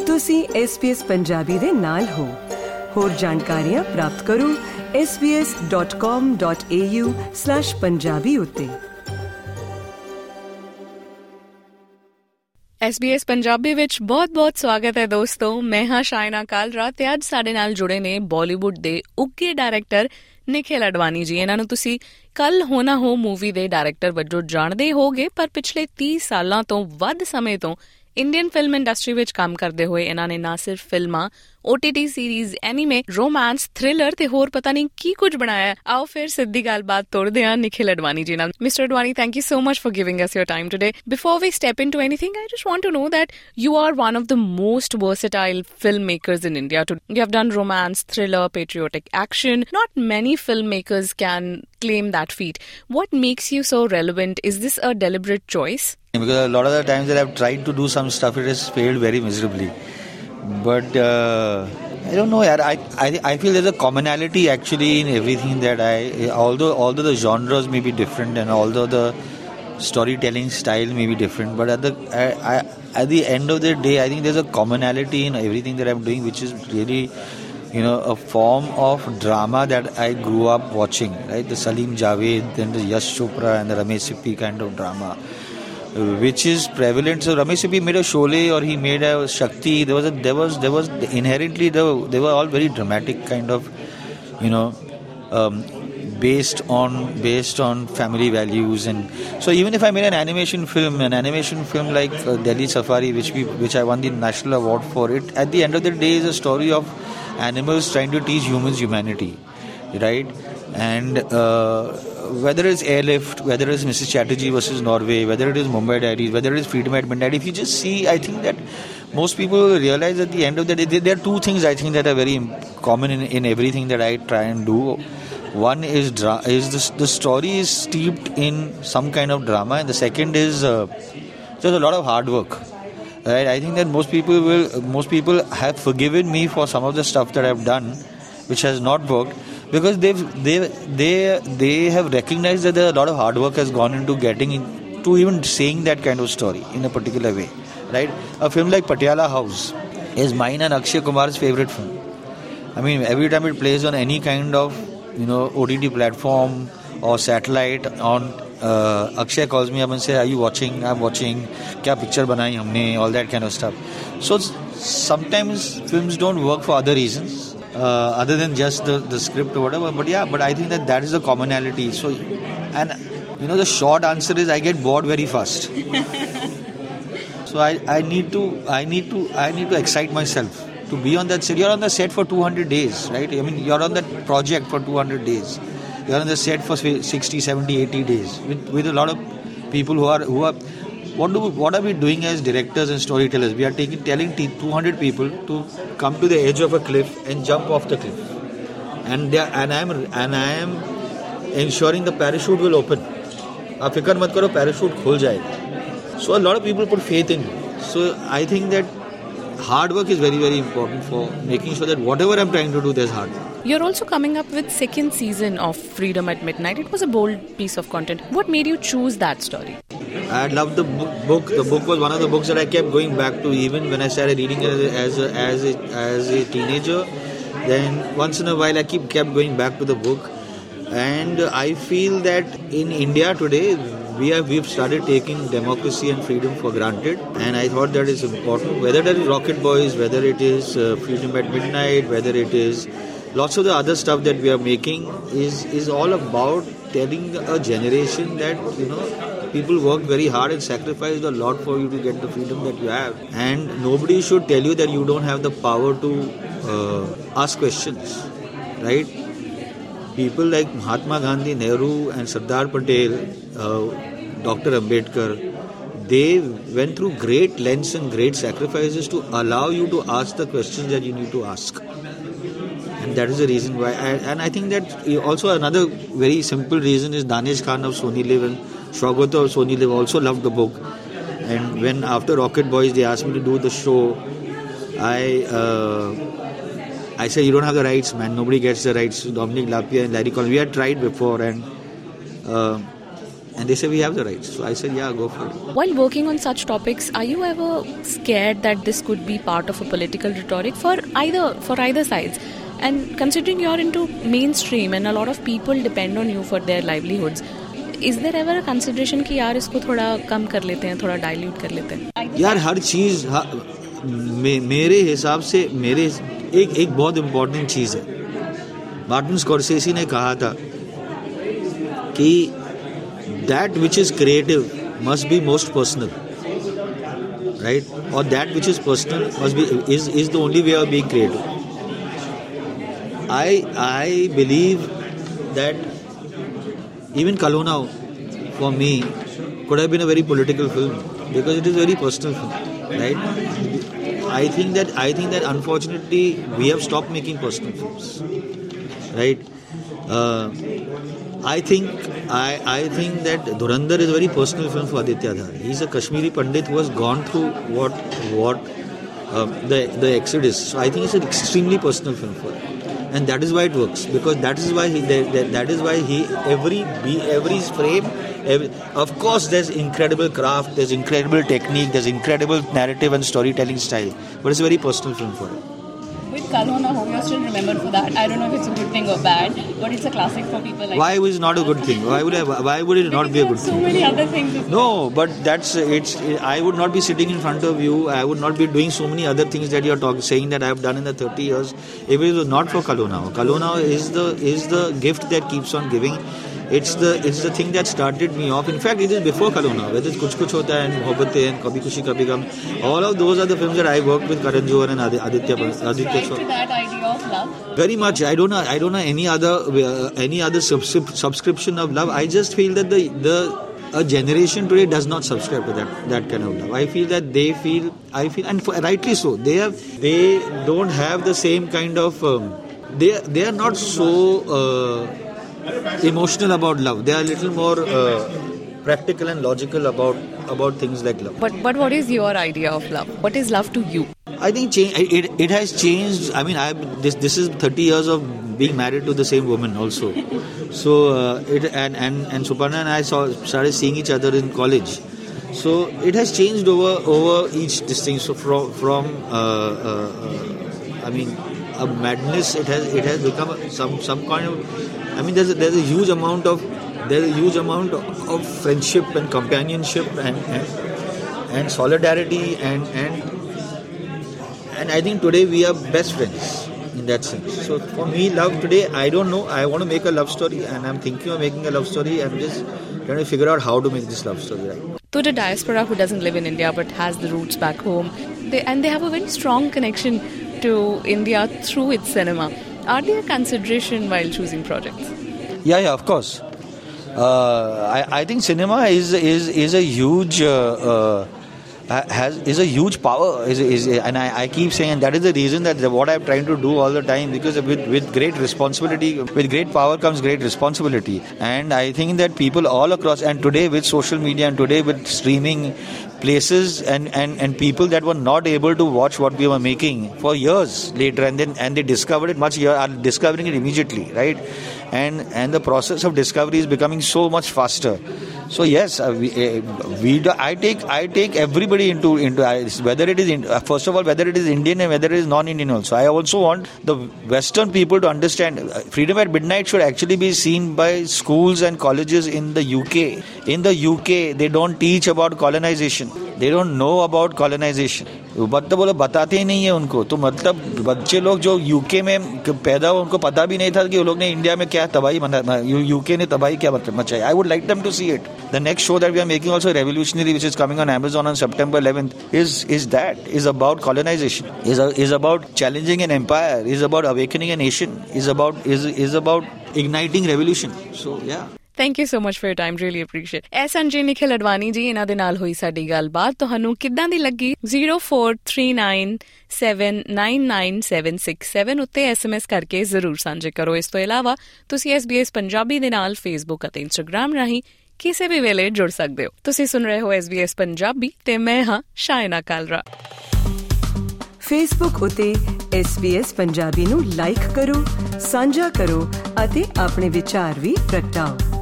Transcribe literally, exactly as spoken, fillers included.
ਤੁਸੀਂ S B S Punjabi ਦੇ ਨਾਲ ਹੋ। ਹੋਰ ਜਾਣਕਾਰੀਆਂ ਪ੍ਰਾਪਤ ਕਰੋ s b s dot com dot a u slash Punjabi ਉੱਤੇ। S B S ਪੰਜਾਬੀ ਵਿੱਚ ਬਹੁਤ-ਬਹੁਤ ਸਵਾਗਤ ਹੈ ਦੋਸਤੋ। ਮੈਂ ਹਾਂ ਸ਼ਾਇਨਾ ਕਾਲਰਾ ਤੇ ਅੱਜ ਸਾਡੇ ਨਾਲ ਜੁੜੇ ਨੇ ਬਾਲੀਵੁੱਡ ਦੇ ਉੱਘੇ ਡਾਇਰੈਕਟਰ ਨਿਖਿਲ ਅਡਵਾਨੀ ਜੀ। ਇਹਨਾਂ ਨੂੰ ਤੁਸੀਂ ਕੱਲ ਹੋ ਨਾ ਹੋ ਮੂਵੀ ਦੇ ਡਾਇਰੈਕਟਰ ਵਜੋਂ ਜਾਣਦੇ ਹੋਗੇ, ਪਰ ਪਿਛਲੇ ਤੀਹ ਸਾਲਾਂ ਤੋਂ ਵੱਧ ਸਮੇਂ ਤੋਂ ਇੰਡੀਅਨ ਫਿਲਮ ਇੰਡਸਟਰੀ ਵਿੱਚ ਕੰਮ ਕਰਦੇ ਹੋਏ ਇਹਨਾਂ ਨੇ ਨਾ ਸਿਰਫ ਫਿਲਮਾਂ, O T T series, anime, romance, thriller ਤੇ ਹੋਰ ਪਤਾ ਨਹੀਂ ਕੀ ਕੁਝ ਬਣਾਇਆ। ਆਓ ਫਿਰ ਸਿੱਧੀ ਗੱਲਬਾਤ ਤੋੜਦੇ ਹਾਂ ਨਿਖਿਲ ਅਡਵਾਨੀ ਜੀ ਨਾਲ। Mister Advani, thank you so much for giving us your time today. Before we step into anything, I just want to know that you are one of the most versatile filmmakers in India. You have done romance, thriller, patriotic action. Not many filmmakers can claim that feat. What makes you so relevant? Is this a deliberate choice? Because a lot of the times that I've tried to do some stuff, it has failed very miserably. But uh, I don't know, yaar. I, I I feel there's a commonality actually in everything that I. Although although the genres may be different and although the storytelling style may be different, but at the I, I, at the end of the day, I think there's a commonality in everything that I'm doing, which is really, you know, a form of drama that I grew up watching. Right, the Salim Javed, then the Yash Chopra and the Ramesh Sippy kind of drama, which is prevalent. So Ramesh Sippy made a Sholay or he made a Shakti. There was a, there was there was inherently the, they were all very dramatic kind of, you know, um, based on based on family values. And so even if I made an animation film, an animation film like uh, Delhi Safari, which we which I won the national award for, it at the end of the day is a story of animals trying to teach humans humanity, right? And uh, whether it's Airlift, whether it's Missus Chatterjee versus Norway, whether it is Mumbai Diaries, whether it is Freedom at Midnight, if you just see, I think that most people realize at the end of the day, there are two things I think that are very common in, in everything that I try and do. One is dra- is the, the story is steeped in some kind of drama, and the second is uh, there's a lot of hard work. Right? I think that most people will, most people have forgiven me for some of the stuff that I've done, which has not worked. Because they've they they they have recognized that there a lot of hard work has gone into getting into even saying that kind of story in a particular way, right? A film like Patiala House is mine and Akshay Kumar's favorite film. I mean, every time it plays on any kind of, you know, O T T platform or satellite, on uh, Akshay calls me up and says, "Are you watching?" I'm watching. Kya picture banai humne? All that kind of stuff. So sometimes films don't work for other reasons. Uh, other than just the, the script or whatever, but yeah, but I think that that is a commonality. So, and you know, the short answer is I get bored very fast. So I, I need to I need to I need to excite myself to be on that set. You're on the set for two hundred days, right? I mean, you're on that project for two hundred days. You're on the set for sixty, seventy, eighty days with with a lot of people who are who are. What do we, what are we doing as directors and storytellers? We are taking telling two hundred people to come to the edge of a cliff and jump off the cliff, and they are, and I am and I am ensuring the parachute will open. आप फिकर मत करो, parachute खुल जाएगा. So a lot of people put faith in you. So I think that hard work is very very important for making sure that whatever I'm trying to do, there's hard work. You're also coming up with second season of Freedom at Midnight. It was a bold piece of content. What made you choose that story? I loved the book. The book was one of the books that I kept going back to even when I started reading it as a, as a, as a teenager. Then once in a while I keep kept going back to the book. And I feel that in India today we have we've started taking democracy and freedom for granted. And I thought that is important. Whether that is Rocket Boys, whether it is uh, Freedom at Midnight, whether it is lots of the other stuff that we are making is is all about telling a generation that, you know, people worked very hard and sacrificed a lot for you to get the freedom that you have. And nobody should tell you that you don't have the power to uh, ask questions, right? People like Mahatma Gandhi, Nehru and Sardar Patel, uh, Doctor Ambedkar, they went through great lengths and great sacrifices to allow you to ask the questions that you need to ask. And that is the reason why. I, and I think that also another very simple reason is Danish Khan of Sony Live and Shwagata of Sony Live also loved the book. And when after Rocket Boys they asked me to do the show, I uh, I said, you don't have the rights, man. Nobody gets the rights. Dominic Lapierre and Larry Collins. We had tried before, and uh, And they say we have the rights. So I said, yeah, go for it. While working on such topics, are you ever scared that this could be part of a political rhetoric for either for either sides? And considering you're into mainstream and a lot of people depend on you for their livelihoods, is there ever a consideration कि यार इसको थोड़ा कम कर लेते हैं, थोड़ा dilute कर लेते हैं? यार हर चीज मे, मेरे हिसाब से मेरे एक एक बहुत इम्पोर्टेंट चीज है. मार्टिन स्कॉर्सेसी ने कहा था कि that which is creative must be most personal, right? Or that which is personal must be is is the only way of being creative. I I believe that even Kal Ho Na Ho, for me, could have been a very political film because it is a very personal film, right? I think that I think that unfortunately we have stopped making personal films, right? Uh, I think I I think that Dhurandhar is a very personal film for Aditya Dhar. He's a Kashmiri Pandit who has gone through what what um, the the Exodus. So I think it's an extremely personal film for him, and that is why it works, because that is why he that, that is why he every every frame. Every, of course, there's incredible craft, there's incredible technique, there's incredible narrative and storytelling style, but it's a very personal film for him. With Kal Ho Na Ho, you're still remembered for that. I don't know if it's a good thing or bad, but it's a classic for people like. Why is it not a good thing? Why would I, why would it not be a good so thing? So many other things. No, but that's it's. I would not be sitting in front of you. I would not be doing so many other things that you're talking, saying that I have done in the thirty years. If it was not for Kal Ho Na Ho, Kal Ho Na Ho is the is the gift that keeps on giving. It's the it's the thing that started me off. In fact, it is before Kal Ho Na Ho. Whether it's Kuch Kuch Hota Hai and Mohabbatein and Kabhi Khushi Kabhi Gum, all of those are the films that I worked with Karan Johar and Aditya. Aditya. To that idea of love. Very much. I don't know. I don't know any other uh, any other subscrip- subscription of love. I just feel that the the a generation today does not subscribe to that that kind of love. I feel that they feel. I feel, and for, rightly so. They have. They don't have the same kind of. Um, they they are not so. Uh, emotional about love. They are a little more uh, practical and logical about about things like love. But but what is your idea of love? What is love to you? I think change, it it has changed. I mean, I this this is thirty years of being married to the same woman also. So uh, it and and and Suparna and I saw started seeing each other in college. So it has changed over over each distance. So from from uh, uh, uh, I mean, a madness. It has it has become some some kind of. I mean, there's a, there's a huge amount of there's a huge amount of, of friendship and companionship and, and and solidarity and and and I think today we are best friends in that sense. So for me, love today, I don't know. I want to make a love story, and I'm thinking of making a love story. I'm just trying to figure out how to make this love story right. To the diaspora who doesn't live in India but has the roots back home, they and they have a very strong connection to India through its cinema. Are there consideration while choosing projects? Yeah, yeah, of course. Uh, I, I think cinema is is is a huge uh, uh, has is a huge power. Is, is and I, I keep saying, and that is the reason that the, what I'm trying to do all the time, because with with great responsibility, with great power comes great responsibility. And I think that people all across, and today with social media and today with streaming, places and, and, and people that were not able to watch what we were making for years later, and then and they discovered it much are discovering it immediately, right? And and the process of discovery is becoming so much faster. So yes, uh, we, uh, we do, I take I take everybody into into uh, whether it is in, uh, first of all whether it is Indian and whether it is non-Indian also. I also want the Western people to understand uh, Freedom at Midnight should actually be seen by schools and colleges in the U K. In the U K, they don't teach about colonization. They don't know about colonization. मतलब बोलो बताते ही नहीं है उनको. तो मतलब बच्चे लोग जो यूके में पैदा हुए उनको पता भी नहीं था कि वो लोग ने इंडिया में क्या तबाही यूके ने तबाही क्या मचाई. I would like them to see it. The next show that we are making also Revolutionary, which is coming on Amazon on September eleventh, is is that is about colonization. Is a, is about challenging an empire. Is about awakening a nation. Is about is is about igniting revolution. So yeah. Thank you so much for your time. Really appreciate. ਐ ਸੰਜੇ ਨਿਖਿਲ ਅਡਵਾਨੀ ਜੀ, ਇਹਨਾਂ ਦੇ ਨਾਲ ਹੋਈ ਸਾਡੀ ਗੱਲਬਾਤ ਤੁਹਾਨੂੰ ਕਿੱਦਾਂ ਦੀ ਲੱਗੀ? zero four three nine seven nine nine seven six seven ਉੱਤੇ ਐਸਐਮਐਸ ਕਰਕੇ ਜ਼ਰੂਰ ਸਾਂਝੇ ਕਰੋ. ਇਸ ਤੋਂ ਇਲਾਵਾ ਤੁਸੀਂ ਐਸ ਬੀ ਐਸ ਪੰਜਾਬੀ ਦੇ ਨਾਲ ਫੇਸਬੁੱਕ ਅਤੇ ਇੰਸਟਾਗ੍ਰਾਮ ਰਾਹੀਂ ਕਿਸੇ ਵੀ ਵੇਲੇ ਜੁੜ ਸਕਦੇ ਹੋ. ਤੁਸੀਂ ਸੁਣ ਰਹੇ ਹੋ ਐਸ ਬੀ ਐਸ ਪੰਜਾਬੀ ਤੇ ਮੈਂ ਹਾਂ ਸ਼ਾਇਨਾ ਕਾਲਰਾ. ਫੇਸਬੁੱਕ ਉਤੇ ਐਸ ਬੀ ਐਸ ਪੰਜਾਬੀ ਨੂੰ ਲਾਈਕ ਕਰੋ, ਸਾਂਝਾ ਕਰੋ ਅਤੇ ਆਪਣੇ ਵਿਚਾਰ ਵੀ ਪ੍ਰਗਟਾਓ.